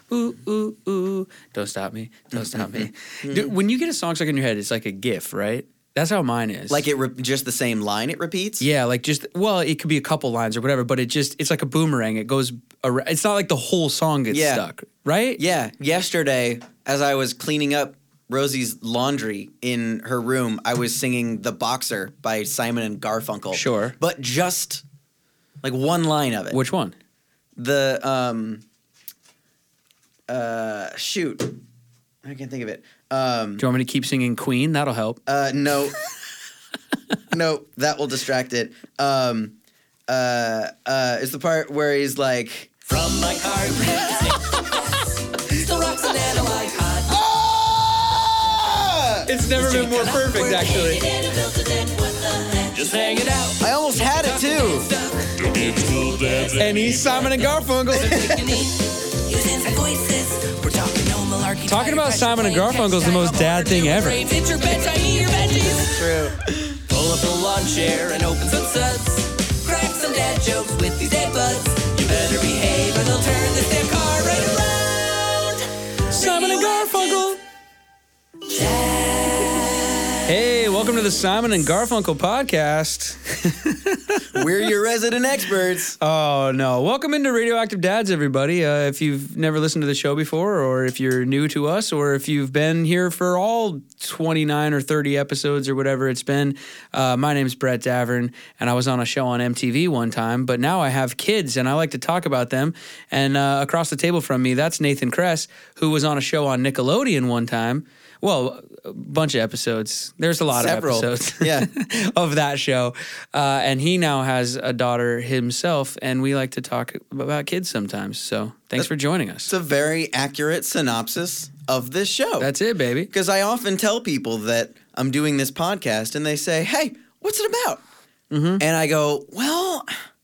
ooh, ooh, ooh, don't stop me, don't stop me. Dude, when you get a song stuck in your head, it's like a GIF, right? That's how mine is. Like just the same line it repeats? Yeah, like it could be a couple lines or whatever, but it's like a boomerang. It goes around. It's not like the whole song gets stuck, right? Yeah. Yesterday, as I was cleaning up Rosie's laundry in her room, I was singing The Boxer by Simon and Garfunkel. Sure. But just like one line of it. Which one? The, shoot. I can't think of it. Do you want me to keep singing Queen? That'll help. No. No, that will distract it. It's the part where he's like, from my car, still rocks an analog hot. It's never been more perfect, actually. Just hang it out. I almost had it too. And he's Simon and Garfunkel. Talking about Simon and Garfunkel is the most dad thing ever. True. Pull up the lawn chair and open some suds. Crack some dad jokes with these dad buds. You better behave or they'll turn this damn car right around. Simon and Garfunkel. Hey, welcome to the Simon and Garfunkel podcast. We're your resident experts. Oh, no. Welcome into Radioactive Dads, everybody. If you've never listened to the show before, or if you're new to us, or if you've been here for all 29 or 30 episodes or whatever it's been, my name's Brett Davern, and I was on a show on MTV one time, but now I have kids, and I like to talk about them. And across the table from me, that's Nathan Kress, who was on a show on Nickelodeon one time. Well, a bunch of episodes. There's a lot of episodes of that show. And he now has a daughter himself, and we like to talk about kids sometimes. So thanks for joining us. It's a very accurate synopsis of this show. That's it, baby. Because I often tell people that I'm doing this podcast, and they say, hey, what's it about? Mm-hmm. And I go, well...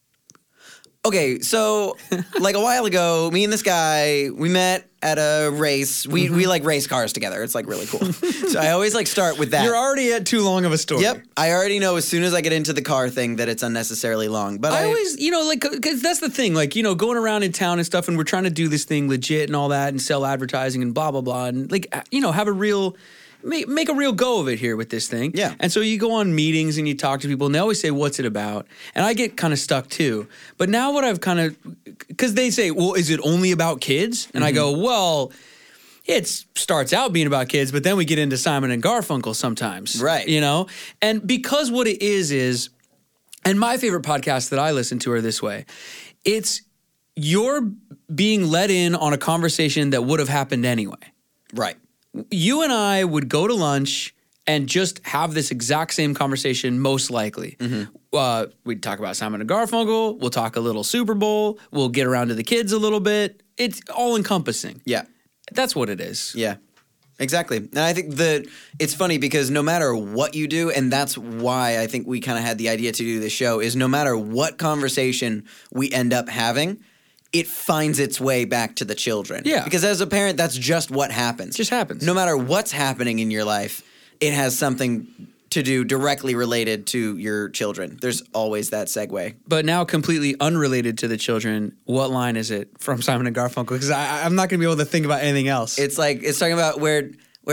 Okay, so like a while ago, me and this guy, we met at a race. We like race cars together. It's like really cool. So I always like start with that. You're already at too long of a story. Yep. I already know as soon as I get into the car thing that it's unnecessarily long. But I always, like, because that's the thing, like, going around in town and stuff, and we're trying to do this thing legit and all that and sell advertising and blah, blah, blah. And like, have a real... Make a real go of it here with this thing. Yeah. And so you go on meetings and you talk to people and they always say, what's it about? And I get kind of stuck too. But now what I've kind of, because they say, well, is it only about kids? And I go, well, it starts out being about kids, but then we get into Simon and Garfunkel sometimes. Right. And because what it is, and my favorite podcasts that I listen to are this way, it's you're being let in on a conversation that would have happened anyway. Right. You and I would go to lunch and just have this exact same conversation, most likely. Mm-hmm. We'd talk about Simon and Garfunkel. We'll talk a little Super Bowl. We'll get around to the kids a little bit. It's all encompassing. Yeah. That's what it is. Yeah. Exactly. And I think that it's funny because no matter what you do, and that's why I think we kind of had the idea to do this show, is no matter what conversation we end up having, it finds its way back to the children. Yeah. Because as a parent, that's just what happens. It just happens. No matter what's happening in your life, it has something to do directly related to your children. There's always that segue. But now completely unrelated to the children, what line is it from Simon and Garfunkel? Because I'm not going to be able to think about anything else. It's like, it's talking about where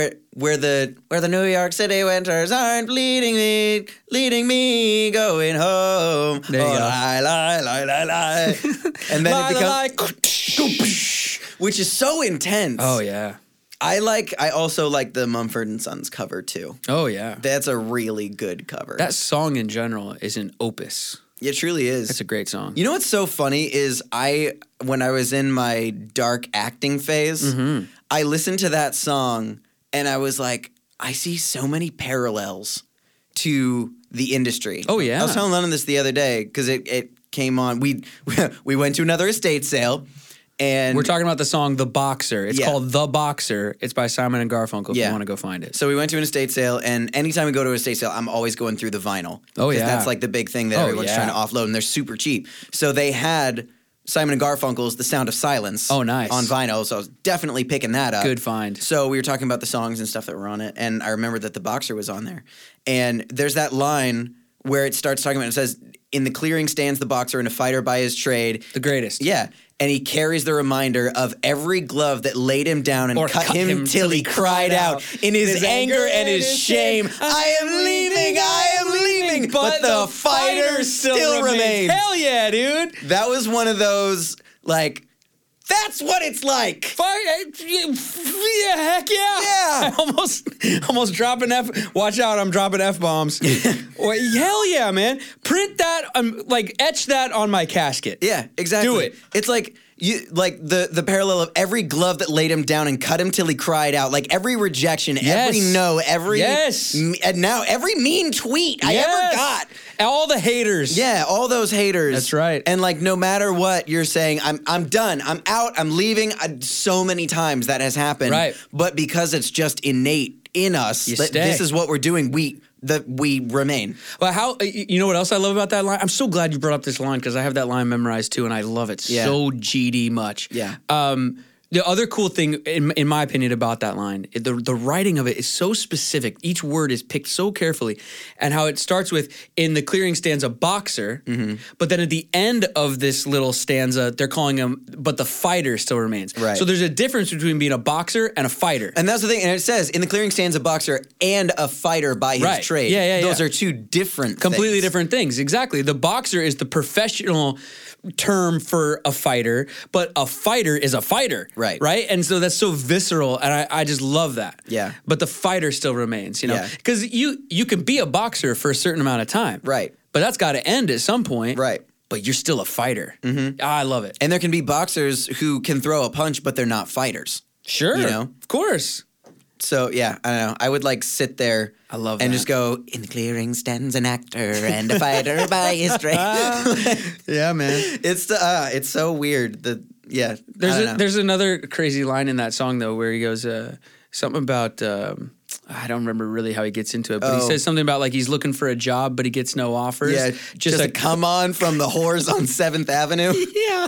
the New York City winters aren't leading me going home. There you go. Lie. And then it becomes, which is so intense. Oh, yeah. I also like the Mumford & Sons cover too. Oh, yeah. That's a really good cover. That song in general is an opus. It truly is. It's a great song. You know what's so funny is when I was in my dark acting phase, I listened to that song and I was like, I see so many parallels to the industry. Oh, yeah. I was telling Lennon this the other day because it came on. We went to another estate sale. And we're talking about the song The Boxer. It's called The Boxer. It's by Simon and Garfunkel if you want to go find it. So we went to an estate sale, and anytime we go to an estate sale, I'm always going through the vinyl. Oh, yeah. Because that's like the big thing that everyone's trying to offload, and they're super cheap. So they had Simon and Garfunkel's The Sound of Silence on vinyl, so I was definitely picking that up. Good find. So we were talking about the songs and stuff that were on it, and I remember that The Boxer was on there. And there's that line where it starts talking about, it says, in the clearing stands the boxer and a fighter by his trade. The greatest. Yeah. And he carries the reminder of every glove that laid him down and Or cut him till he cried out in his anger and his shame. I am leaving, but the fighter still remains. Hell yeah, dude. That was one of those, like, that's what it's like. Yeah, heck yeah. Yeah. almost dropping F. Watch out, I'm dropping F-bombs. Hell yeah, man. Print that, etch that on my casket. Yeah, exactly. Do it. It's like the parallel of every glove that laid him down and cut him till he cried out. Like every rejection, every no, and now every mean tweet I ever got. All the haters. Yeah, all those haters. That's right. And like no matter what you're saying, I'm done. I'm out. I'm leaving. So many times that has happened. Right. But because it's just innate in us, You that stay. this is what we're doing. We remain. Well, you know what else I love about that line? I'm so glad you brought up this line because I have that line memorized too, and I love it so GD much. Yeah. The other cool thing, in my opinion, about that line, the writing of it is so specific. Each word is picked so carefully, and how it starts with, in the clearing stanza, boxer, but then at the end of this little stanza, they're calling him, but the fighter still remains. Right. So there's a difference between being a boxer and a fighter. And that's the thing. And it says, in the clearing stands a boxer and a fighter by his trade. Yeah. Those are two different Completely things. different things. Exactly. The boxer is the professional term for a fighter, but a fighter is a fighter. Right. And so that's so visceral, and I just love that. Yeah. But the fighter still remains, you know? Yeah. Because you can be a boxer for a certain amount of time. Right. But that's got to end at some point. Right. But you're still a fighter. I love it. And there can be boxers who can throw a punch, but they're not fighters. Sure. You know? Of course. So, yeah, I don't know. I would like sit there I love and that. just go, in the clearing stands an actor and a fighter by his trade. Yeah, man. It's so weird. There's another crazy line in that song though, where he goes something about I don't remember really how he gets into it, but he says something about like he's looking for a job, but he gets no offers. Yeah, just a come on from the whores on 7th Avenue. Yeah.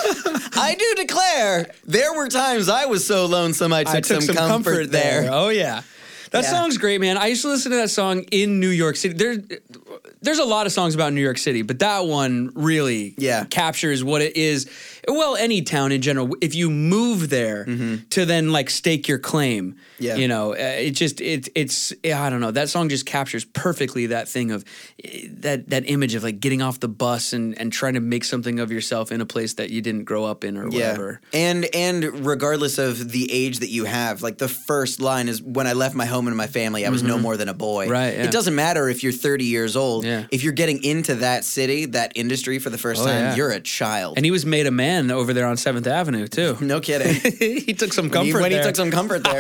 I do declare, there were times I was so lonesome I took some comfort there. Oh yeah. That song's great, man. I used to listen to that song in New York City. There's a lot of songs about New York City, but that one really captures what it is. Well, any town in general, if you move there to then like stake your claim, you know, it's I don't know. That song just captures perfectly that thing of that image of like getting off the bus and trying to make something of yourself in a place that you didn't grow up in or whatever. And regardless of the age that you have, like the first line is, when I left my home and my family, I was no more than a boy. Right. Yeah. It doesn't matter if you're 30 years old. Yeah. If you're getting into that city, that industry for the first time, you're a child. And he was made a man over there on 7th Avenue too. No kidding. He took some comfort when there. he took some comfort there.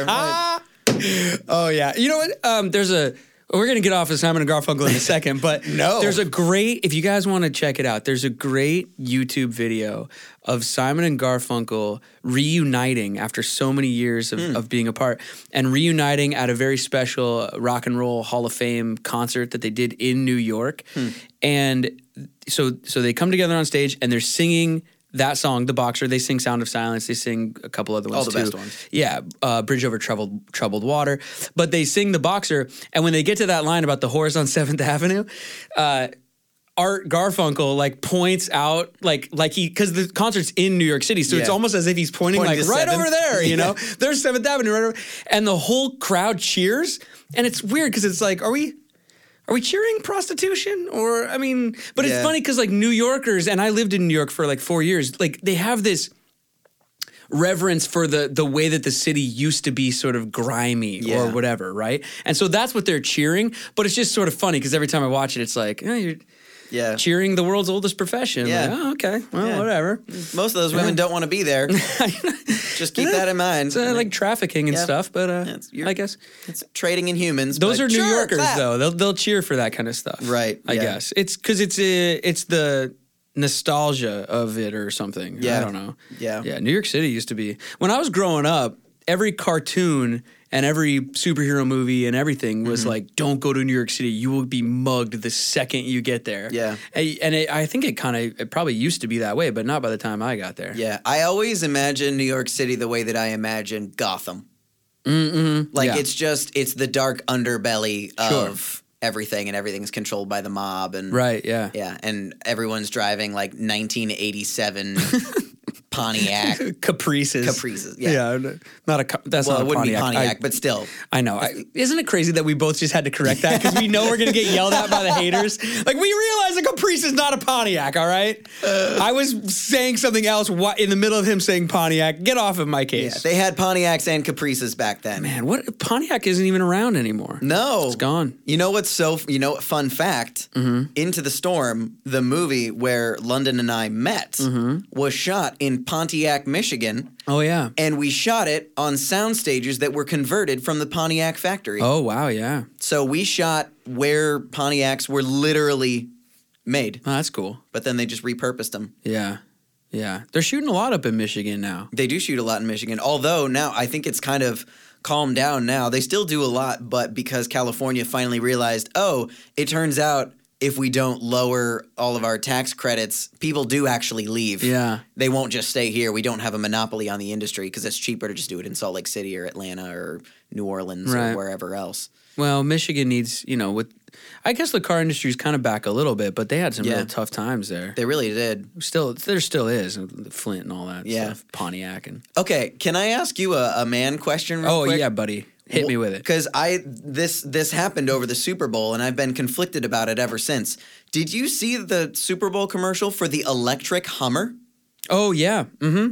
Oh yeah. You know what? We're gonna get off of Simon and Garfunkel in a second, but there's a great, if you guys want to check it out, there's a great YouTube video of Simon and Garfunkel reuniting after so many years of being apart, and reuniting at a very special Rock and Roll Hall of Fame concert that they did in New York. And so they come together on stage and they're singing that song, The Boxer. They sing Sound of Silence. They sing a couple other ones all the too. best ones. Yeah, Bridge Over Troubled Water. But they sing The Boxer, and when they get to that line about the horse on 7th Avenue, Art Garfunkel like points out like he, because the concert's in New York City, so it's almost as if he's pointing like right 7th. over there, you know. There's 7th Avenue right over, and the whole crowd cheers, and it's weird because it's like, are we cheering prostitution? Or, I mean, but it's funny because like New Yorkers, and I lived in New York for like 4 years, like they have this reverence for the way that the city used to be sort of grimy or whatever, right? And so that's what they're cheering, but it's just sort of funny because every time I watch it, it's like, you're cheering the world's oldest profession. Yeah. Like, oh, okay, well, whatever. Most of those women don't want to be there. Just keep that in mind. It's like trafficking and stuff, but I guess it's trading in humans. those are New sure, Yorkers, though. They'll cheer for that kind of stuff, right? I guess it's because it's the nostalgia of it or something. I don't know. Yeah. New York City used to be, when I was growing up, every cartoon and every superhero movie and everything was like, don't go to New York City. You will be mugged the second you get there. Yeah. And I think it probably used to be that way, but not by the time I got there. Yeah. I always imagine New York City the way that I imagine Gotham. Like it's the dark underbelly of everything, and everything's controlled by the mob, and Right, yeah. yeah, and everyone's driving like 1987 Pontiac Caprices. Yeah. Not a. That's Well, not it a wouldn't Pontiac. be Pontiac, but still. I know. Isn't it crazy that we both just had to correct that because we know we're going to get yelled at by the haters? Like, we realize a Caprice is not a Pontiac, all right? I was saying something else in the middle of him saying Pontiac. Get off of my case. Yeah, they had Pontiacs and Caprices back then. Man, what Pontiac isn't even around anymore. No. It's gone. You know what's fun fact? Into the Storm, the movie where London and I met, was shot in Pontiac, Michigan. Oh, yeah. And we shot it on sound stages that were converted from the Pontiac factory. Oh, wow, yeah. So we shot where Pontiacs were literally made, Oh, that's cool. but then they just repurposed them. Yeah. Yeah. They're shooting a lot up in Michigan now. They do shoot a lot in Michigan, although now I think it's kind of calmed down now. They still do a lot, but because California finally realized, oh, it turns out if we don't lower all of our tax credits, people do actually leave. Yeah. They won't just stay here. We don't have a monopoly on the industry because it's cheaper to just do it in Salt Lake City or Atlanta or New Orleans Right. or wherever else. Well, Michigan needs, I guess the car industry's kind of back a little bit, but they had some Yeah. real tough times there. They really did. There still is Flint and all that Yeah. stuff, Pontiac and. Okay, can I ask you a man question real quick? Yeah, buddy, hit me with it. Because this happened over the Super Bowl, and I've been conflicted about it ever since. Did you see the Super Bowl commercial for the electric Hummer? Oh yeah, mm-hmm.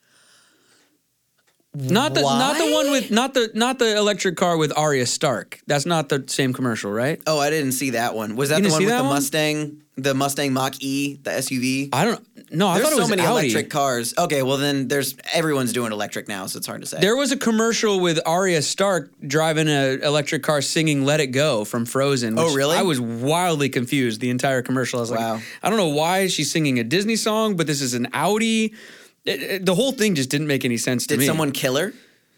Not the one with not the electric car with Arya Stark. That's not the same commercial, right? Oh, I didn't see that one. Was that You the didn't one see with that the one? Mustang Mach-E, the SUV? I don't know. I There's thought it was so many Audi. electric cars. Okay, well then everyone's doing electric now, so it's hard to say. There was a commercial with Arya Stark driving an electric car singing "Let It Go" from Frozen. Oh, which really? I was wildly confused the entire commercial. I was Wow. like, I don't know why she's singing a Disney song, but this is an Audi. The whole thing just didn't make any sense to Did me. someone kill her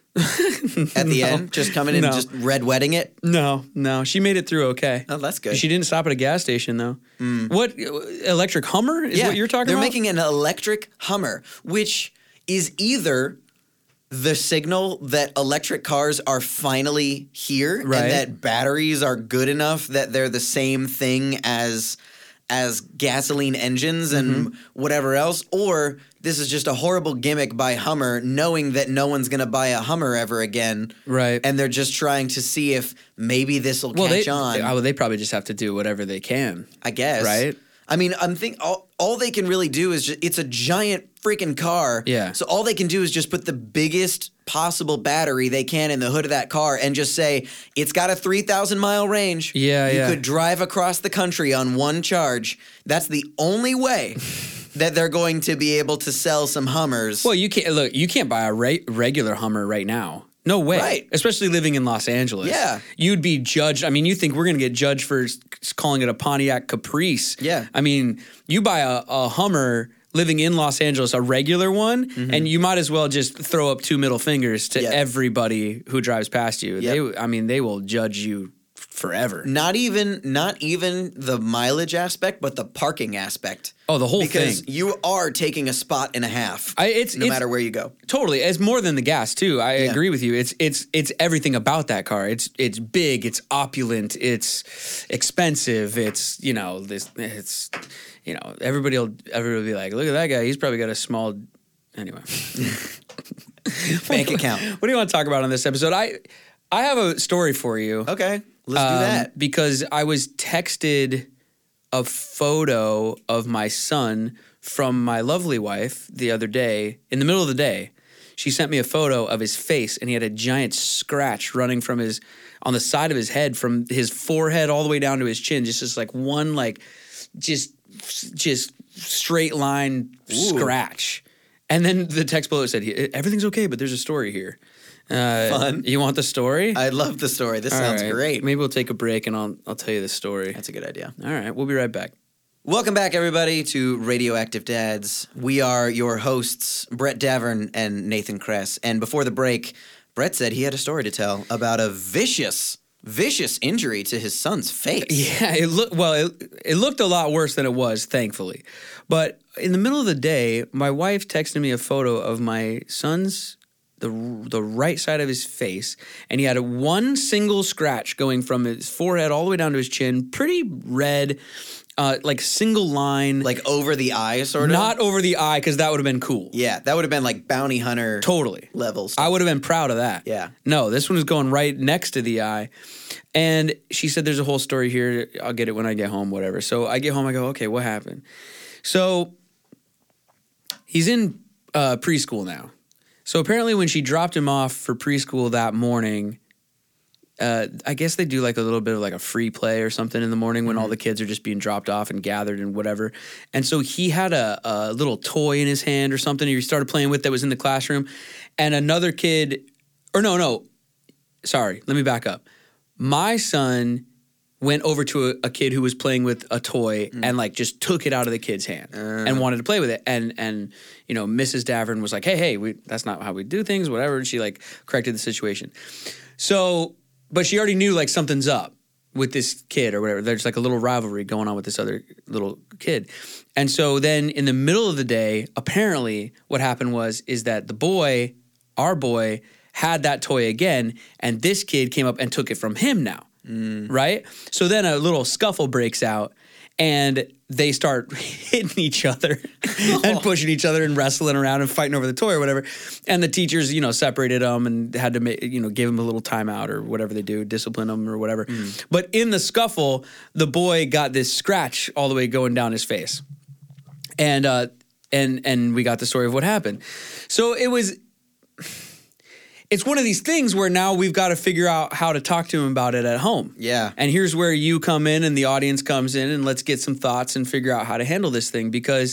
at the end? Just coming in and No. just red wedding it? No. She made it through okay. Oh, that's good. She didn't stop at a gas station though. What electric Hummer is what you're talking they're about? making an electric Hummer, which is either the signal that electric cars are finally here Right. and that batteries are good enough that they're the same thing as gasoline engines and whatever else, or this is just a horrible gimmick by Hummer, knowing that no one's going to buy a Hummer ever again. Right. And they're just trying to see if maybe this will catch on. They probably just have to do whatever they can. I guess. Right? I mean, all they can really do is it's a giant freaking car. Yeah. So all they can do is just put the biggest possible battery they can in the hood of that car and just say it's got a 3,000-mile range. Yeah, you yeah. could drive across the country on one charge. That's the only way that they're going to be able to sell some Hummers. Well, you can't buy a regular Hummer right now. No way. Right. Especially living in Los Angeles. Yeah. You'd be judged. I mean, you think we're going to get judged for calling it a Pontiac Caprice. Yeah. I mean, you buy a Hummer living in Los Angeles, a regular one, and you might as well just throw up two middle fingers to Yep. everybody who drives past you. Yep. They will judge you forever. Not even the mileage aspect, but the parking aspect. Oh, the whole because thing. you are taking a spot and a half no It's matter where you go. Totally, it's more than the gas too. I Yeah. agree with you. It's everything about that car. It's big. It's opulent. It's expensive. It's everybody will be like, look at that guy. He's probably got a small. Anyway, Bank account. what do you want to talk about on this episode? I have a story for you. Okay, let's do that. Because I was texted a photo of my son from my lovely wife the other day, in the middle of the day. She sent me a photo of his face, and he had a giant scratch running from on the side of his head, from his forehead all the way down to his chin. Just like one, just straight line scratch. And then the text below said, everything's okay, but there's a story here. Fun. You want the story? I love the story. This All sounds right. great. Maybe we'll take a break and I'll tell you the story. That's a good idea. All right, we'll be right back. Welcome back, everybody, to Radioactive Dads. We are your hosts, Brett Davern and Nathan Kress. And before the break, Brett said he had a story to tell about a vicious injury to his son's face. Yeah, it looked a lot worse than it was, thankfully. But in the middle of the day, my wife texted me a photo of my son's the right side of his face, and he had one single scratch going from his forehead all the way down to his chin, pretty red, like single line. Like over the eye, sort of? Not over the eye, because that would have been cool. Yeah, that would have been like bounty hunter Totally. levels. I would have been proud of that. Yeah. No, this one was going right next to the eye. And she said, there's a whole story here. I'll get it when I get home, whatever. So I get home, I go, okay, what happened? So he's in preschool now. So apparently when she dropped him off for preschool that morning, I guess they do like a little bit of like a free play or something in the morning when all the kids are just being dropped off and gathered and whatever. And so he had a little toy in his hand or something he started playing with that was in the classroom. And another kid, or no, sorry, let me back up. My son went over to a kid who was playing with a toy and like just took it out of the kid's hand and wanted to play with it. And you know, Mrs. Davern was like, hey, that's not how we do things, whatever. And she like corrected the situation. So, but she already knew like something's up with this kid or whatever. There's like a little rivalry going on with this other little kid. And so then in the middle of the day, apparently what happened is that the boy, our boy, had that toy again, and this kid came up and took it from him now. Right? So then a little scuffle breaks out and they start hitting each other and pushing each other and wrestling around and fighting over the toy or whatever. And the teachers, you know, separated them and had to, give them a little timeout or whatever they do, discipline them or whatever. But in the scuffle, the boy got this scratch all the way going down his face. And we got the story of what happened. So it's one of these things where now we've got to figure out how to talk to him about it at home. Yeah. And here's where you come in and the audience comes in and let's get some thoughts and figure out how to handle this thing, because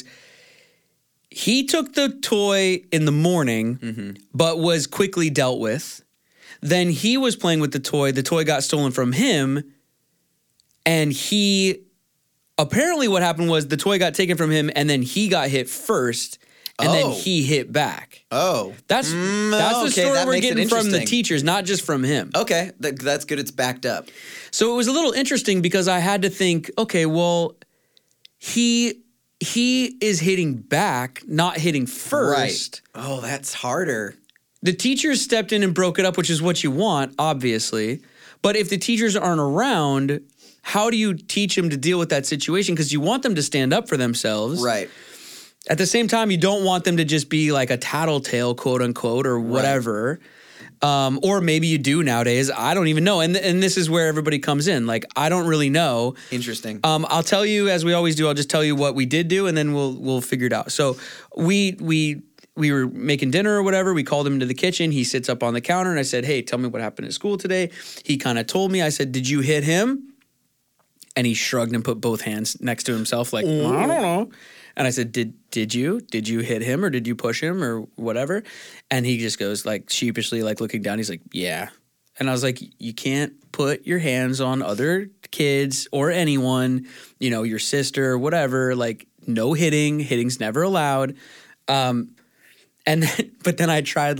he took the toy in the morning but was quickly dealt with. Then he was playing with the toy got stolen from him, and apparently what happened was the toy got taken from him and then he got hit first. And then he hit back. Oh. That's the story we're getting from the teachers, not just from him. Okay, that's good. It's backed up. So it was a little interesting because I had to think, okay, well, he is hitting back, not hitting first. Right. Oh, that's harder. The teachers stepped in and broke it up, which is what you want, obviously. But if the teachers aren't around, how do you teach them to deal with that situation? Because you want them to stand up for themselves. Right. At the same time, you don't want them to just be like a tattletale, quote unquote, or whatever. Right. Or maybe you do nowadays. I don't even know. And this is where everybody comes in. Like, I don't really know. Interesting. I'll tell you, as we always do, I'll just tell you what we did do, and then we'll figure it out. So we were making dinner or whatever. We called him into the kitchen. He sits up on the counter, and I said, hey, tell me what happened at school today. He kind of told me. I said, did you hit him? And he shrugged and put both hands next to himself like, I don't know. And I said, did you hit him or did you push him or whatever? And he just goes like sheepishly, like looking down. He's like, yeah. And I was like, you can't put your hands on other kids or anyone, your sister or whatever, like no hitting. Hitting's never allowed. But then I tried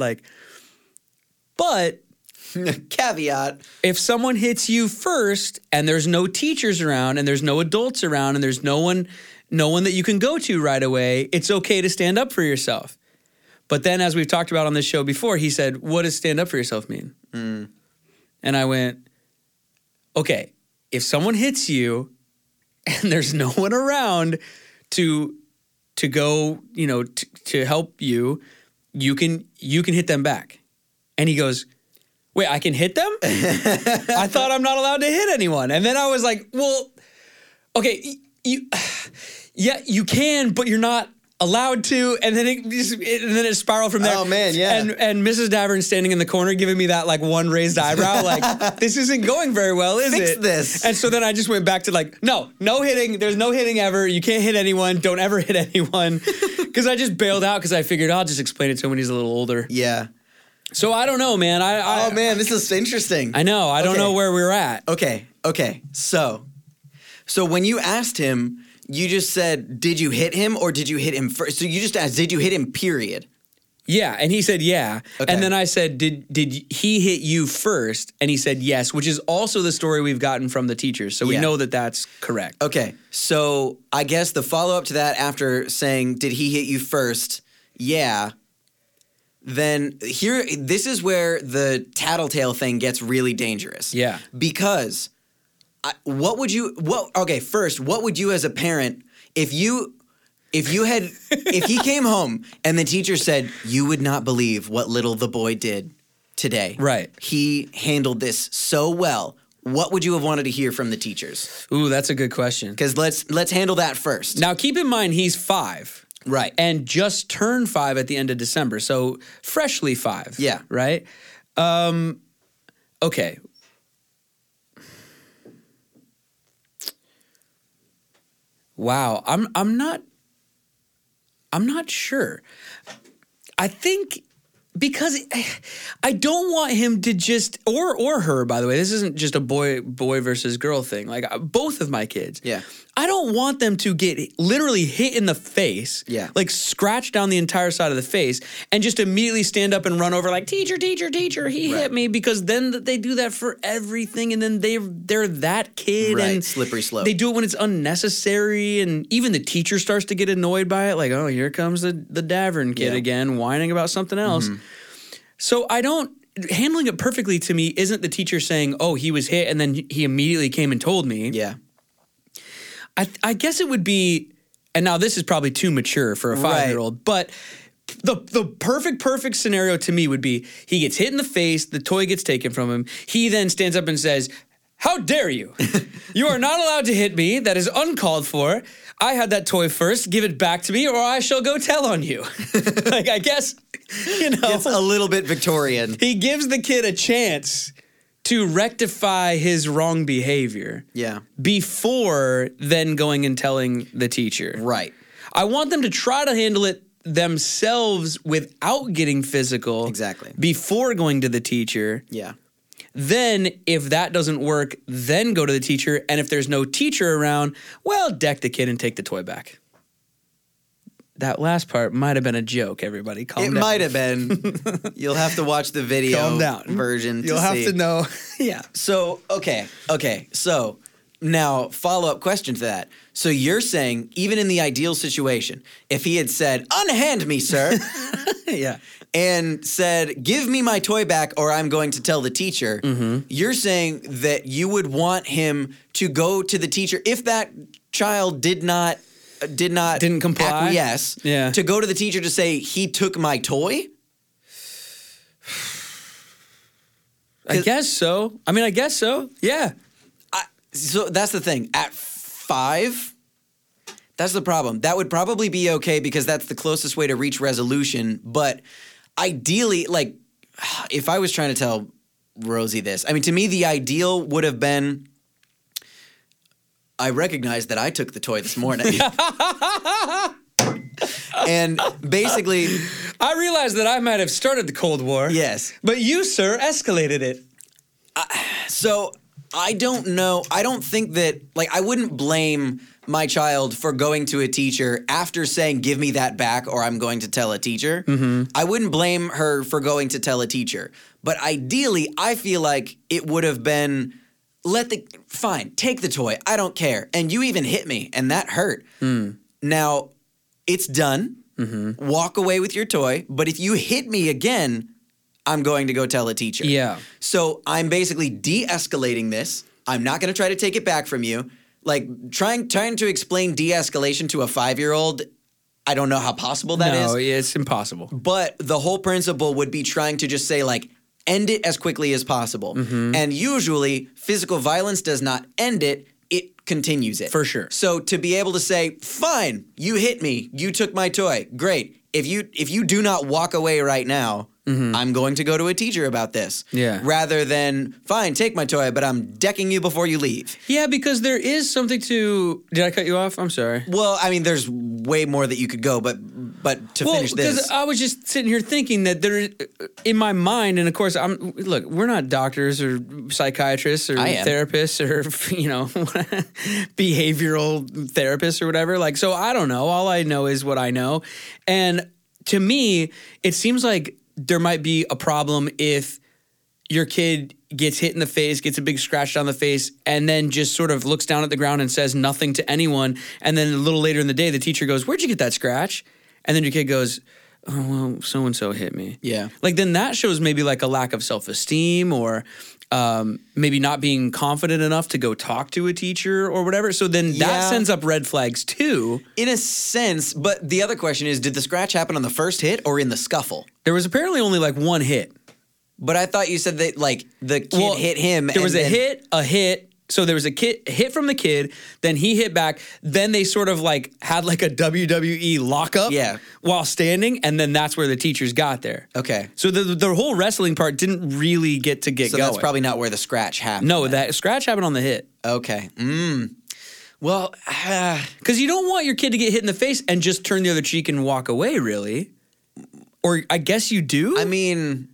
but caveat. If someone hits you first and there's no teachers around and there's no adults around and there's no one that you can go to right away, it's okay to stand up for yourself. But then, as we've talked about on this show before, he said, what does stand up for yourself mean? And I went, okay, if someone hits you and there's no one around to go, to help you, you can hit them back. And he goes, wait, I can hit them? I thought I'm not allowed to hit anyone. And then I was like, well, okay, yeah, you can, but you're not allowed to. And then it spiraled from there. Oh man, yeah. And Mrs. Davern standing in the corner giving me that one raised eyebrow, like this isn't going very well, is Fix it? this. And so then I just went back to no hitting. There's no hitting ever. You can't hit anyone. Don't ever hit anyone. Because I just bailed out because I figured I'll just explain it to him when he's a little older. Yeah. So I don't know, man. Oh man, this is interesting. I know. I don't know where we're at. Okay. So when you asked him, you just said, did you hit him or did you hit him first? So you just asked, did you hit him, period? Yeah, and he said yeah. Okay. And then I said, did he hit you first? And he said yes, which is also the story we've gotten from the teachers. So we know that that's correct. Okay, so I guess the follow-up to that after saying, did he hit you first? Yeah. then this is where the tattletale thing gets really dangerous. Yeah. Because what would you as a parent, if he came home and the teacher said, you would not believe what little the boy did today. Right. He handled this so well. What would you have wanted to hear from the teachers? Ooh, that's a good question. Because let's handle that first. Now, keep in mind, he's 5. Right. And just turned 5 at the end of December. So freshly 5. Yeah. Right? Okay. Wow. I'm not sure. I think because I don't want him to just or her, by the way. This isn't just a boy versus girl thing. Like both of my kids. Yeah. I don't want them to get literally hit in the face. Yeah. Like scratched down the entire side of the face and just immediately stand up and run over like teacher, he hit me, because then they do that for everything and then they're that kid. Right. And Slippery slope. They do it when it's unnecessary and even the teacher starts to get annoyed by it. Like, oh, here comes the Davern kid again whining about something else. Mm-hmm. So handling it perfectly to me isn't the teacher saying, oh, he was hit and then he immediately came and told me. Yeah. I guess it would be, and now this is probably too mature for a 5-year-old, but the perfect scenario to me would be he gets hit in the face, the toy gets taken from him, he then stands up and says, how dare you? You are not allowed to hit me. That is uncalled for. I had that toy first. Give it back to me or I shall go tell on you. Like, I guess, It's a little bit Victorian. He gives the kid a chance to rectify his wrong behavior. Yeah. Before then going and telling the teacher. Right. I want them to try to handle it themselves without getting physical. Exactly. Before going to the teacher. Yeah. Then, if that doesn't work, then go to the teacher. And if there's no teacher around, well, deck the kid and take the toy back. That last part might have been a joke, everybody. Calm down. It might have been. You'll have to watch the video Calm down. version to You'll have see. to know. Yeah. So, okay. So, now, follow-up question to that. So you're saying, even in the ideal situation, if he had said, unhand me, sir, Yeah. and said, give me my toy back or I'm going to tell the teacher, you're saying that you would want him to go to the teacher if that child didn't comply? acquiesce, Yeah. to go to the teacher to say, he took my toy? I guess so. I guess so. Yeah. So that's the thing. At 5, that's the problem. That would probably be okay because that's the closest way to reach resolution. But ideally, like, if I was trying to tell Rosie this, to me, the ideal would have been, I recognize that I took the toy this morning. And basically, I realized that I might have started the Cold War. yes. But you, sir, escalated it. So I don't know. I don't think that, like, I wouldn't blame my child for going to a teacher after saying, give me that back or I'm going to tell a teacher. Mm-hmm. I wouldn't blame her for going to tell a teacher. But ideally, I feel like it would have been, fine, take the toy. I don't care. And you even hit me and that hurt. Now, it's done. Mm-hmm. Walk away with your toy. But if you hit me again, I'm going to go tell a teacher. Yeah. So I'm basically de-escalating this. I'm not going to try to take it back from you. Like, trying to explain de-escalation to a 5-year-old, I don't know how possible that is. No, it's impossible. But the whole principle would be trying to just say, like, end it as quickly as possible. Mm-hmm. And usually, physical violence does not end it. It continues it. For sure. So to be able to say, fine, you hit me. You took my toy. Great. If you do not walk away right now, I'm going to go to a teacher about this. Yeah. Rather than, fine, take my toy, but I'm decking you before you leave. Yeah, because there is something to... Did I cut you off? I'm sorry. Well, there's way more that you could go, but to finish this... because I was just sitting here thinking that there, in my mind, and of course, look, we're not doctors or psychiatrists or therapists or, behavioral therapists or whatever. Like, so I don't know. All I know is what I know. And to me, it seems like there might be a problem if your kid gets hit in the face, gets a big scratch down the face, and then just sort of looks down at the ground and says nothing to anyone. And then a little later in the day, the teacher goes, where'd you get that scratch? And then your kid goes, oh, well, so-and-so hit me. Yeah. Like, then that shows maybe like a lack of self-esteem or maybe not being confident enough to go talk to a teacher or whatever. So then that Yeah. sends up red flags too. In a sense, but the other question is, did the scratch happen on the first hit or in the scuffle? There was apparently only like one hit. But I thought you said that like the kid hit him. There was and a hit. So there was a hit from the kid, then he hit back, then they sort of like had like a WWE lockup while standing, and then that's where the teachers got there. Okay. So the whole wrestling part didn't really get to get So going. that's probably not where the scratch happened. No, then. that scratch happened on the hit. Okay. Well, Because you don't want your kid to get hit in the face and just turn the other cheek and walk away, really. Or I guess you do? I mean,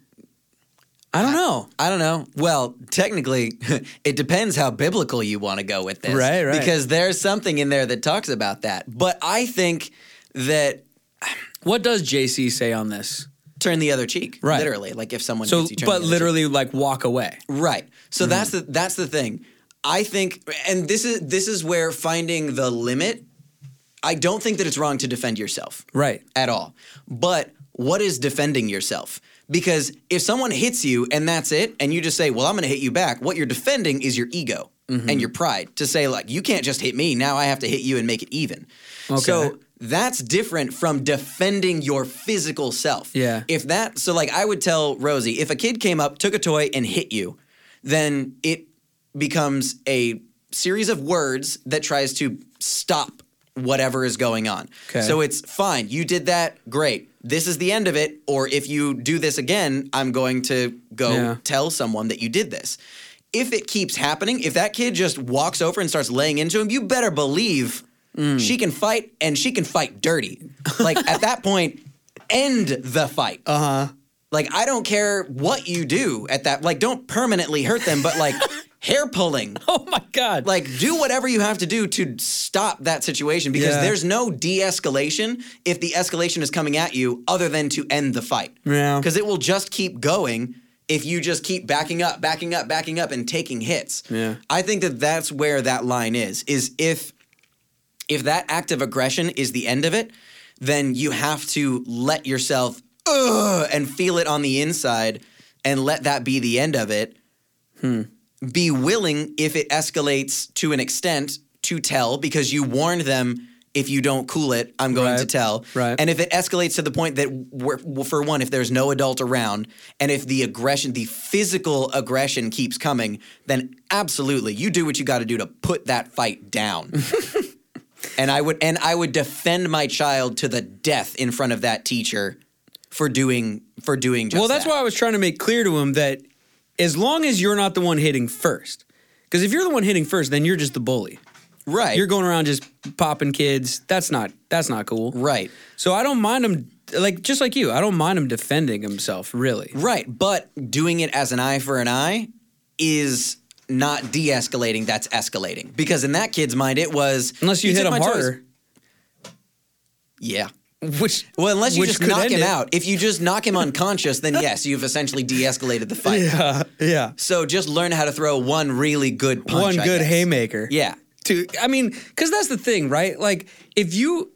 I don't know. I don't know. Well, technically, it depends how biblical you want to go with this. Right. Because there's something in there that talks about that. But I think that What does JC say on this? turn the other cheek. Right. Literally. Like if someone So, hits you, turn but the other literally like walk away. cheek. Right. So that's the thing. I think, and this is where finding the limit, I don't think that it's wrong to defend yourself. Right. At all. But what is defending yourself? Because if someone hits you and that's it, and you just say, well, I'm going to hit you back, what you're defending is your ego and your pride to say, like, you can't just hit me. Now I have to hit you and make it even. Okay. So that's different from defending your physical self. Yeah. So like I would tell Rosie, if a kid came up, took a toy and hit you, then it becomes a series of words that tries to stop whatever is going on. Okay. So it's fine. You did that. Great. This is the end of it. Or if you do this again, I'm going to go tell someone that you did this. If it keeps happening, if that kid just walks over and starts laying into him, you better believe she can fight, and she can fight dirty. Like at that point, end the fight. Like I don't care what you do at that. Like don't permanently hurt them, but like hair pulling. Oh my God. Like, do whatever you have to do to stop that situation because there's no de-escalation if the escalation is coming at you other than to end the fight. Yeah. Because it will just keep going if you just keep backing up, and taking hits. Yeah. I think that that's where that line is if that act of aggression is the end of it, then you have to let yourself and feel it on the inside and let that be the end of it. Be willing, if it escalates to an extent, to tell because you warned them, if you don't cool it, I'm going to tell. Right. And if it escalates to the point that, for one, if there's no adult around, and if the aggression, the physical aggression keeps coming, then absolutely, you do what you got to do to put that fight down. And I would defend my child to the death in front of that teacher for doing just that. Well, that's why I was trying to make clear to him that as long as you're not the one hitting first, because if you're the one hitting first, then you're just the bully. Right. You're going around just popping kids. That's not cool. Right. So I don't mind him, like just like you, I don't mind him defending himself, really. Right. But doing it as an eye for an eye is not de-escalating, that's escalating. Because in that kid's mind, it was... Unless you hit took him my harder. toys. Yeah. Well, unless you just knock him out. If you just knock him unconscious, then yes, you've essentially de-escalated the fight. Yeah. So just learn how to throw one really good punch, One good haymaker. Yeah. I mean, because that's the thing, right? Like, if you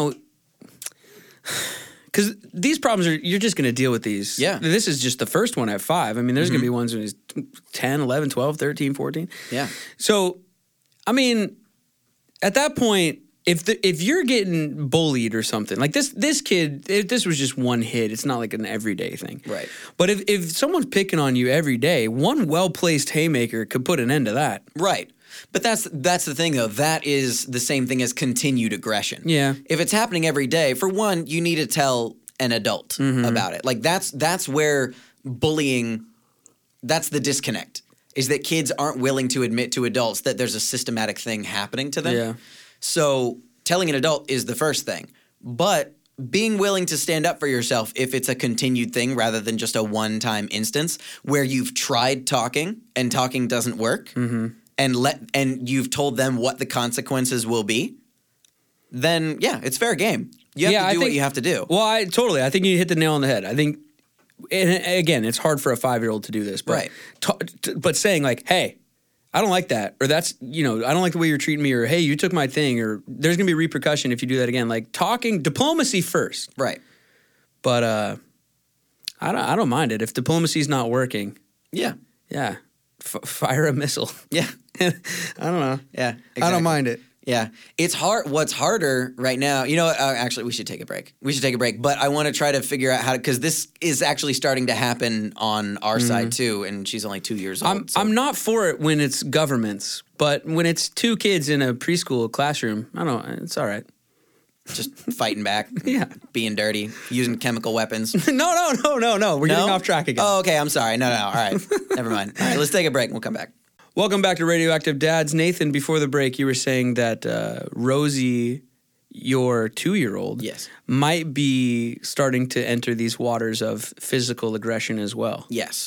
because these problems you're just going to deal with these. Yeah. This is just the first one at 5. I mean, there's going to be ones when he's 10, 11, 12, 13, 14. Yeah. So, I mean, at that point, if you're getting bullied or something, like this kid, if this was just one hit, it's not like an everyday thing. Right. But if someone's picking on you every day, one well-placed haymaker could put an end to that. Right. But that's the thing, though. That is the same thing as continued aggression. Yeah. If it's happening every day, for one, you need to tell an adult about it. Like that's where bullying, that's the disconnect, is that kids aren't willing to admit to adults that there's a systematic thing happening to them. Yeah. So telling an adult is the first thing. But being willing to stand up for yourself if it's a continued thing rather than just a one-time instance where you've tried talking and talking doesn't work and you've told them what the consequences will be, then, yeah, it's fair game. You have to do what you have to do. Well, I think you hit the nail on the head. I think, and again, it's hard for a 5-year-old to do this. But but saying like, hey, I don't like that, or that's, I don't like the way you're treating me, or hey, you took my thing, or there's going to be repercussion if you do that again. Like diplomacy first. Right. But I don't mind it if diplomacy's not working. Yeah. Yeah, fire a missile. Yeah. I don't know. Yeah. I Exactly. don't mind it. Yeah. It's hard. What's harder right now, actually, we should take a break. But I want to try to figure out how to, because this is actually starting to happen on our side too, and she's only 2 years old. I'm not for it when it's governments, but when it's 2 kids in a preschool classroom, I don't know, it's all right. Just fighting back. Yeah. Being dirty, using chemical weapons. No. We're getting off track again. Oh, okay. I'm sorry. No. All right. Never mind. All right. Let's take a break and we'll come back. Welcome back to Radioactive Dads. Nathan, before the break, you were saying that Rosie, your 2-year-old, Yes. might be starting to enter these waters of physical aggression as well. Yes.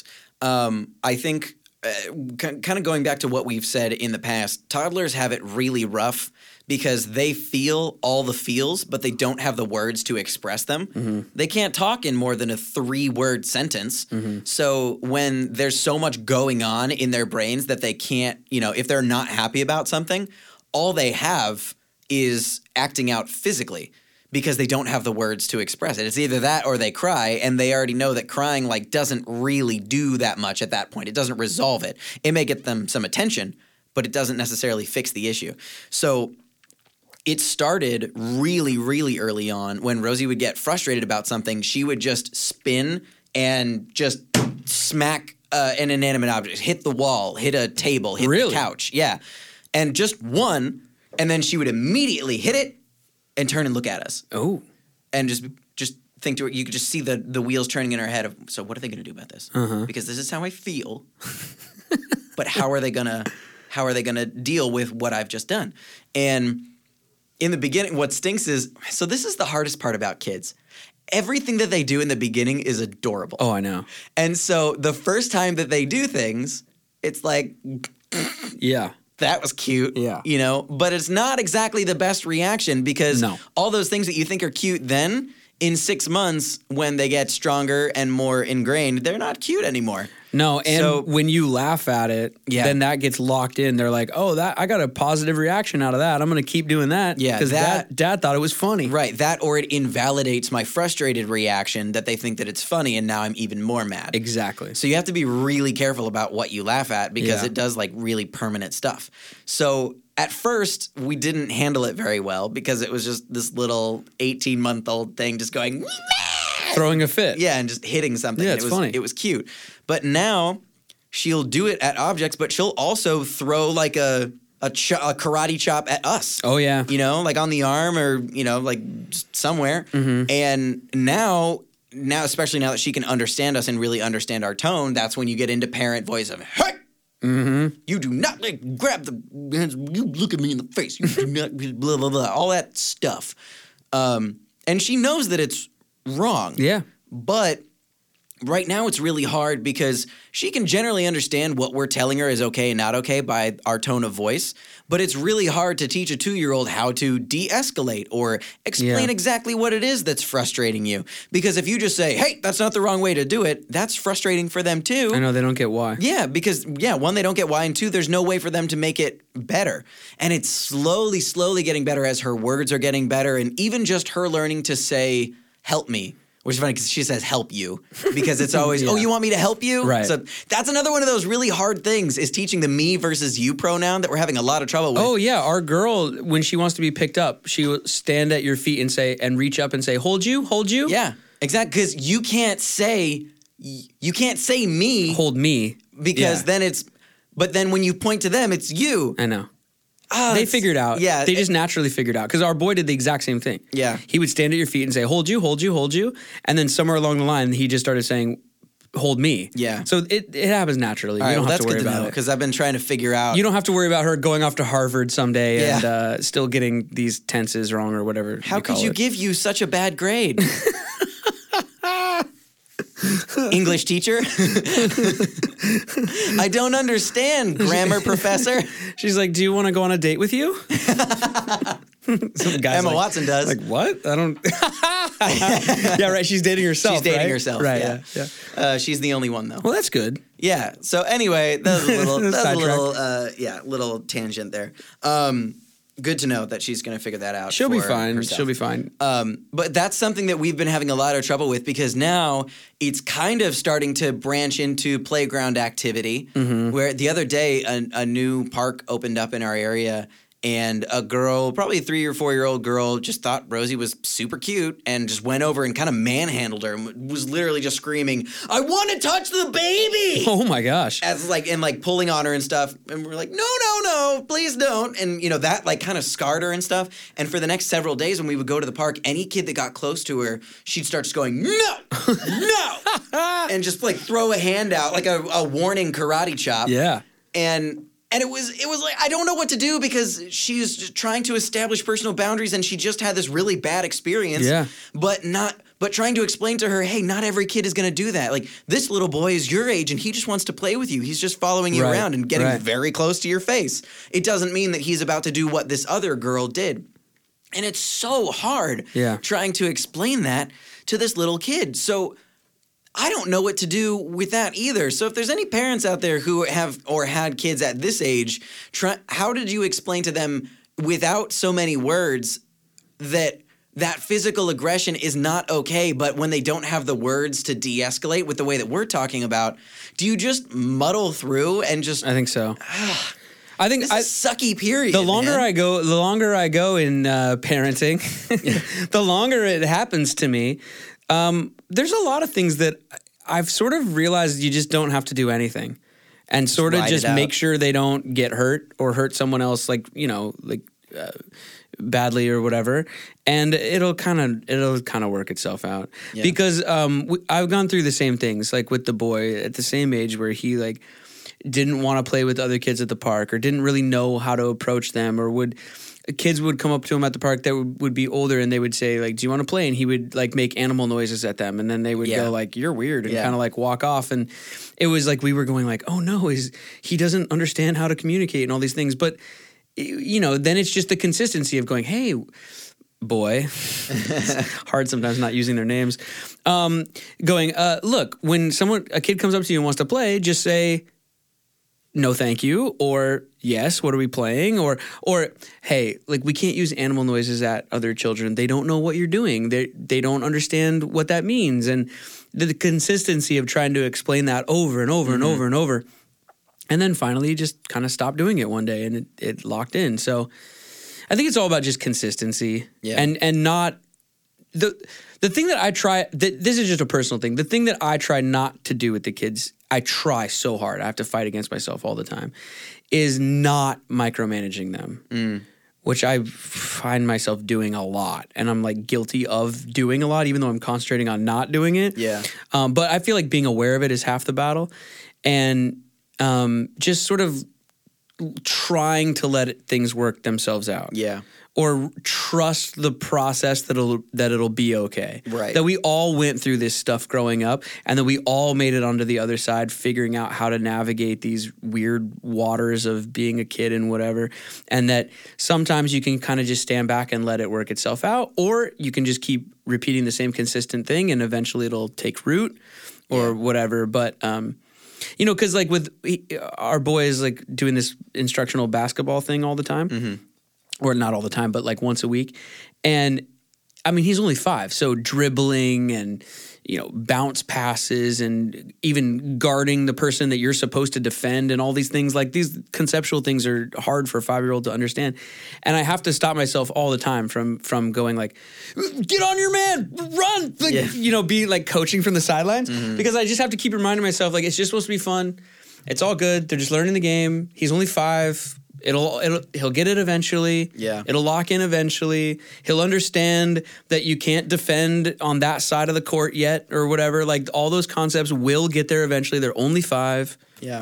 I think kind of going back to what we've said in the past, toddlers have it really rough because they feel all the feels, but they don't have the words to express them. Mm-hmm. They can't talk in more than a 3-word sentence. Mm-hmm. So when there's so much going on in their brains that they can't, if they're not happy about something, all they have is acting out physically because they don't have the words to express it. It's either that or they cry, and they already know that crying doesn't really do that much at that point. It doesn't resolve it. It may get them some attention, but it doesn't necessarily fix the issue. So it started really, really early on when Rosie would get frustrated about something. She would just spin and just smack an inanimate object, hit the wall, hit a table, hit Really? the couch. Yeah. And just one, and then she would immediately hit it and turn and look at us. Oh. And just think to her, you could just see the wheels turning in her head of, so what are they going to do about this? Because this is how I feel. But how are they going to deal with what I've just done? And in the beginning, what stinks is, so this is the hardest part about kids. Everything that they do in the beginning is adorable. Oh, I know. And so the first time that they do things, it's like, Yeah. that was cute. Yeah. But it's not exactly the best reaction because No. all those things that you think are cute then, in 6 months, when they get stronger and more ingrained, they're not cute anymore. No, and So- when you laugh at it, Yeah. then that gets locked in. They're like, "Oh, I got a positive reaction out of that. I'm going to keep doing that." Yeah, because dad thought it was funny. Right, that or it invalidates my frustrated reaction that they think that it's funny, and now I'm even more mad. Exactly. So you have to be really careful about what you laugh at because Yeah. it does really permanent stuff. So at first, we didn't handle it very well because it was just this little 18-month-old thing just going, Throwing a fit. yeah, and just hitting something. Yeah, And it's it was funny. It was cute. But now she'll do it at objects, but she'll also throw a karate chop at us. Oh yeah. On the arm or, just somewhere. Mm-hmm. And now, especially now that she can understand us and really understand our tone, that's when you get into parent voice of, hey! Mm-hmm. You do not grab the hands. You look at me in the face. You do not blah, blah, blah. All that stuff. And she knows that it's wrong. Yeah. But right now it's really hard because she can generally understand what we're telling her is okay and not okay by our tone of voice. But it's really hard to teach a 2-year-old how to de-escalate or explain Yeah. exactly what it is that's frustrating you. Because if you just say, hey, that's not the wrong way to do it, that's frustrating for them too. I know they don't get why. Yeah, because, one, they don't get why, and 2, there's no way for them to make it better. And it's slowly getting better as her words are getting better, and even just her learning to say, help me, which is funny because she says help you, because it's always, Yeah. oh, you want me to help you? Right. So that's another one of those really hard things is teaching the me versus you pronoun that we're having a lot of trouble with. Oh yeah, our girl, when she wants to be picked up, she will stand at your feet and reach up and say, "Hold you, hold you." Yeah, exactly, because you can't say me Hold me. because Yeah. then it's, but then when you point to them, it's you. I know. Oh, They it's- figured out. Yeah. They just naturally figured out. Because our boy did the exact same thing. Yeah. He would stand at your feet and say, hold you, hold you, hold you. And then somewhere along the line, he just started saying, hold me. Yeah. So it happens naturally. All You right, don't well, have that's to worry good to about know it. because I've been trying to figure out. You don't have to worry about her going off to Harvard someday Yeah. and still getting these tenses wrong or whatever. How could call you it. give you such a bad grade? English teacher? I don't understand, grammar professor. She's like, do you want to go on a date with you? Some guy's Emma like, Watson does. Like, what? I don't. Yeah, right. She's dating herself. She's dating right? herself. Right. Yeah. She's the only one, though. Well, that's good. Yeah. So anyway, that was a little, Sidetrack. little tangent there. good to know that she's going to figure that out. She'll be for fine. herself. She'll be fine. But that's something that we've been having a lot of trouble with because now it's kind of starting to branch into playground activity. Where the other day a new park opened up in our area. And a girl, probably a 3 or 4 year old girl, just thought Rosie was super cute and just went over and kind of manhandled her and was literally just screaming, "I want to touch the baby!" Oh my gosh. As like pulling on her and stuff. And we're like, no, please don't. And that like kind of scarred her and stuff. And for the next several days when we would go to the park, any kid that got close to her, she'd start just going, "No, no," and just like throw a hand out like a warning karate chop. Yeah. And it was like, I don't know what to do because she's just trying to establish personal boundaries and she just had this really bad experience. Yeah. But trying to explain to her, hey, not every kid is going to do that. Like, this little boy is your age and he just wants to play with you. He's just following you around and getting very close to your face. It doesn't mean that he's about to do what this other girl did. And it's so hard trying to explain that to this little kid. So I don't know what to do with that either. So if there's any parents out there who have or had kids at this age, how did you explain to them without so many words that physical aggression is not okay, but when they don't have the words to de-escalate with the way that we're talking about, do you just muddle through and just... I think so. I think this is a sucky period. The longer man. I go in parenting, the longer it happens to me. There's a lot of things that I've sort of realized you just don't have to do anything, and sort of just make sure they don't get hurt or hurt someone else, badly or whatever, and it'll kind of work itself out. Yeah. Because I've gone through the same things, like with the boy at the same age where he like didn't want to play with other kids at the park or didn't really know how to approach them, or kids would come up to him at the park that would be older and they would say like, "Do you want to play?" And he would like make animal noises at them, and then they would go like, "You're weird," and kind of like walk off. And it was like we were going like, "Oh no, he doesn't understand how to communicate and all these things." But then it's just the consistency of going, "Hey, boy," it's hard sometimes not using their names. Look, when a kid comes up to you and wants to play, just say, "No, thank you," or "Yes, what are we playing?" Or "Hey, like we can't use animal noises at other children. They don't know what you're doing. They don't understand what that means." And the consistency of trying to explain that over and over and over and over. And then finally you just kind of stopped doing it one day and it locked in. So I think it's all about just consistency and not the thing that I try, this is just a personal thing. The thing that I try not to do with the kids, I try so hard, I have to fight against myself all the time, is not micromanaging them, which I find myself doing a lot. And I'm like guilty of doing a lot, even though I'm concentrating on not doing it. Yeah. But I feel like being aware of it is half the battle. And just sort of trying to let things work themselves out. Yeah. Or trust the process that it'll be okay. Right. That we all went through this stuff growing up and that we all made it onto the other side figuring out how to navigate these weird waters of being a kid and whatever. And that sometimes you can kind of just stand back and let it work itself out, or you can just keep repeating the same consistent thing and eventually it'll take root or whatever. But because like with our boys like doing this instructional basketball thing all the time, or not all the time, but like once a week. And I mean, he's only 5. So dribbling and, bounce passes and even guarding the person that you're supposed to defend and all these things, like these conceptual things are hard for a 5-year-old to understand. And I have to stop myself all the time from going like, "Get on your man, run," be like coaching from the sidelines, because I just have to keep reminding myself, like, it's just supposed to be fun. It's all good. They're just learning the game. He's only 5. He'll get it eventually. Yeah. It'll lock in eventually. He'll understand that you can't defend on that side of the court yet or whatever. Like all those concepts will get there eventually. They're only 5. Yeah.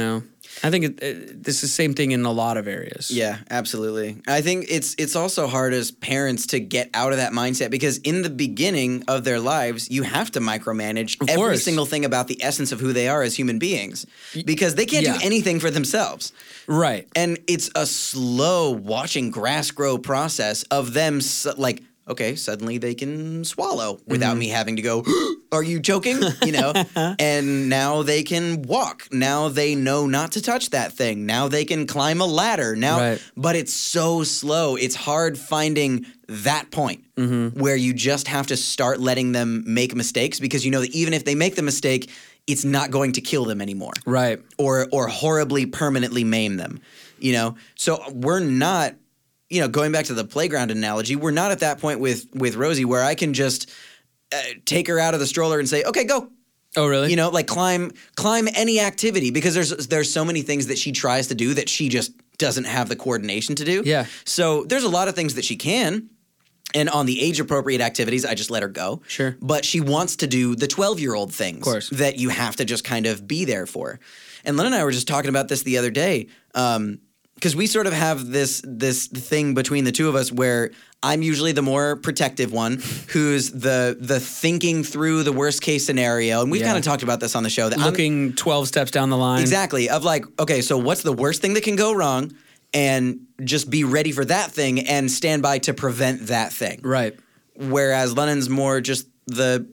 I think this is the same thing in a lot of areas. Yeah, absolutely. I think it's also hard as parents to get out of that mindset, because in the beginning of their lives, you have to micromanage every single thing about the essence of who they are as human beings, because they can't do anything for themselves. Right. And it's a slow watching grass grow process of them like okay, suddenly they can swallow without me having to go, are you joking? You know? And now they can walk. Now they know not to touch that thing. Now they can climb a ladder. Now, Right. But it's so slow. It's hard finding that point where you just have to start letting them make mistakes, because you know that even if they make the mistake, it's not going to kill them anymore. Right. Or horribly permanently maim them, you know? So we're not, you know, going back to the playground analogy, we're not at that point with Rosie where I can just take her out of the stroller and say, okay, go. Oh, really? You know, like climb any activity, because there's so many things that she tries to do that she just doesn't have the coordination to do. Yeah. So there's a lot of things that she can. And on the age-appropriate activities, I just let her go. Sure. But she wants to do the 12-year-old things course. that you have to just kind of be there for. And Len and I were just talking about this the other day, because we sort of have this thing between the two of us where I'm usually the more protective one, who's the thinking through the worst-case scenario. And we've Yeah. kind of talked about this on the show. That I'm- Looking 12 steps down the line. Exactly. Of like, okay, so what's the worst thing that can go wrong? And just be ready for that thing and stand by to prevent that thing. Right. Whereas Lennon's more just let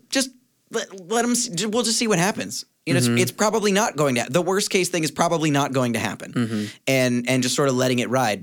him. We'll just see what happens. You know, it's probably not going to. The worst case thing is probably not going to happen, and just sort of letting it ride.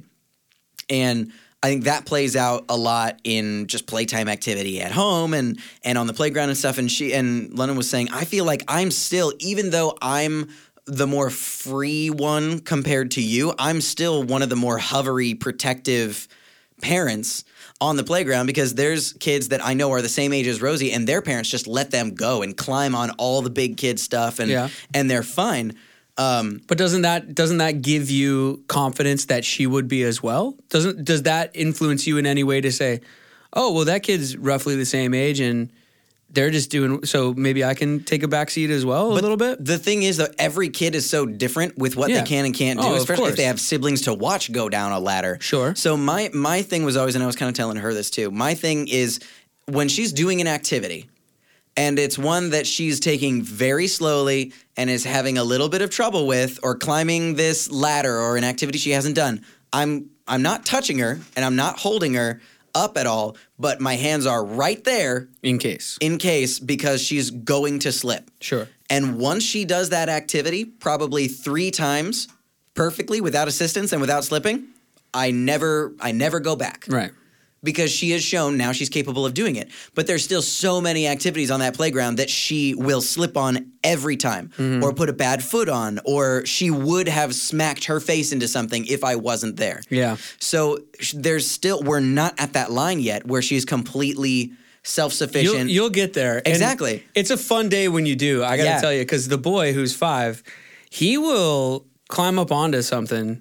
And I think that plays out a lot in just playtime activity at home and on the playground and stuff. And Lennon was saying, I feel like I'm still, even though I'm the more free one compared to you, I'm still one of the more hovery, protective parents on the playground, because there's kids that I know are the same age as Rosie, and their parents just let them go and climb on all the big kid stuff, and they're fine. But doesn't that give you confidence that she would be as well? Does that influence you in any way to say, oh, well, that kid's roughly the same age and they're just doing, so maybe I can take a back seat as well a little bit? The thing is that every kid is so different with what they can and can't do, Oh, of especially course. if they have siblings to watch go down a ladder. Sure. So my thing was always, and I was kind of telling her this too, my thing is when she's doing an activity and it's one that she's taking very slowly and is having a little bit of trouble with, or climbing this ladder or an activity she hasn't done, I'm not touching her and I'm not holding her up at all, but my hands are right there In case. because she's going to slip. Sure. And once she does that activity, probably 3 times perfectly without assistance and without slipping, I never go back. Right. Because she has shown now she's capable of doing it. But there's still so many activities on that playground that she will slip on every time, or put a bad foot on, or she would have smacked her face into something if I wasn't there. Yeah. So we're not at that line yet where she's completely self-sufficient. You'll get there. And Exactly. it's a fun day when you do, I got to Yeah. tell you, because the boy who's 5, he will climb up onto something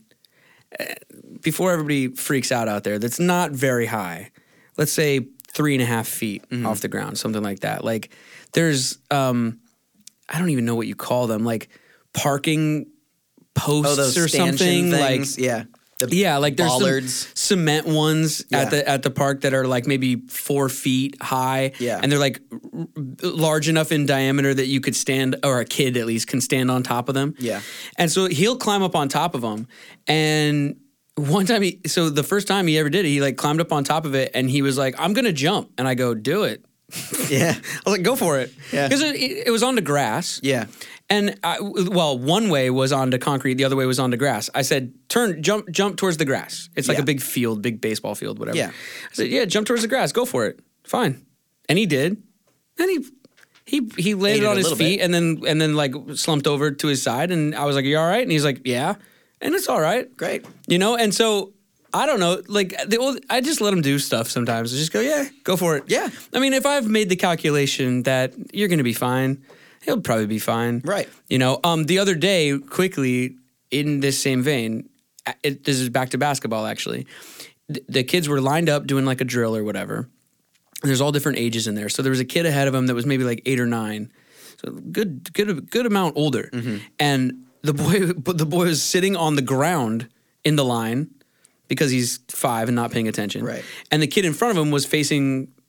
before everybody freaks out there that's not very high. Let's say 3.5 feet off the ground, something like that. Like there's, I don't even know what you call them, like parking posts those or stanchion something. things. Like, The yeah, like there's bollards. some cement ones at the park that are like maybe 4 feet high. Yeah. And they're like large enough in diameter that you could stand, or a kid at least can stand on top of them. Yeah. And so he'll climb up on top of them. And one time the first time he ever did it, he like climbed up on top of it and he was like, I'm going to jump. And I go, do it. Yeah. I was like, go for it. Yeah. Because it was on the grass. Yeah. And one way was onto concrete, the other way was onto grass. I said, jump towards the grass. It's like Yeah. a big field, big baseball field, whatever. Yeah. I said, yeah, jump towards the grass. Go for it. Fine. And he did. And he landed it on a his little feet bit. and then like slumped over to his side. And I was like, are you all right? And he's like, yeah. And it's all right. Great. You know? And so I don't know, like I just let him do stuff sometimes. I just go, yeah, go for it. Yeah. I mean, if I've made the calculation that you're going to be fine, he'll probably be fine. Right. You know, the other day, quickly, in this same vein, this is back to basketball, actually. The kids were lined up doing like a drill or whatever. And there's all different ages in there. So there was a kid ahead of him that was maybe like 8 or 9. So good amount older. And the boy was sitting on the ground in the line because he's 5 and not paying attention. Right. And the kid in front of him was facing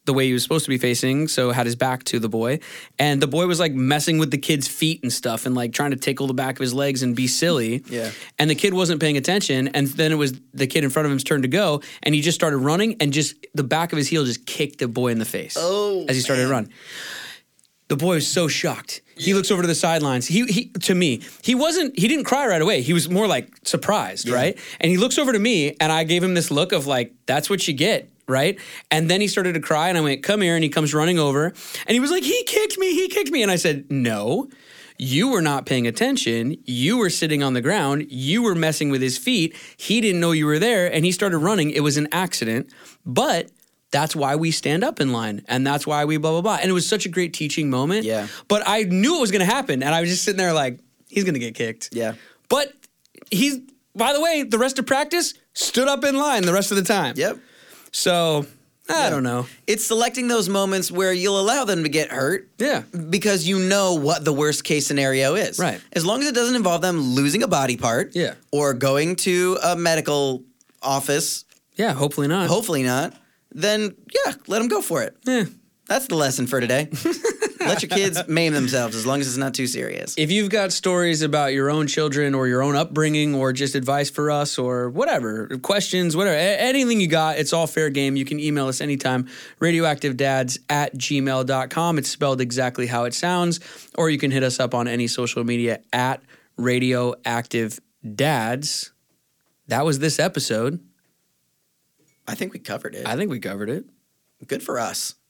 the way he was supposed to be facing, so had his back to the boy. And the boy was like messing with the kid's feet and stuff and like trying to tickle the back of his legs and be silly. Yeah. And the kid wasn't paying attention. And then it was the kid in front of him's turn to go. And he just started running and just the back of his heel just kicked the boy in the face as he started to run. The boy was so shocked. He looks over to the sidelines. He didn't cry right away. He was more like surprised, right? And he looks over to me and I gave him this look of like, that's what you get. Right. And then he started to cry and I went, come here. And he comes running over and he was like, he kicked me. And I said, no, you were not paying attention. You were sitting on the ground. You were messing with his feet. He didn't know you were there. And he started running. It was an accident. But that's why we stand up in line. And that's why we blah, blah, blah. And it was such a great teaching moment. Yeah. But I knew it was going to happen. And I was just sitting there like, he's going to get kicked. Yeah. But he's, by the way, the rest of practice stood up in line the rest of the time. Yep. So, I don't know. It's selecting those moments where you'll allow them to get hurt. Yeah. Because you know what the worst case scenario is. Right. As long as it doesn't involve them losing a body part. Yeah. Or going to a medical office. Yeah, hopefully not. Hopefully not. Then, yeah, let them go for it. Yeah. That's the lesson for today. Let your kids maim themselves as long as it's not too serious. If you've got stories about your own children or your own upbringing or just advice for us or whatever, questions, whatever, anything you got, it's all fair game. You can email us anytime, radioactivedads@gmail.com. It's spelled exactly how it sounds. Or you can hit us up on any social media at radioactivedads. That was this episode. I think we covered it. I think we covered it. Good for us.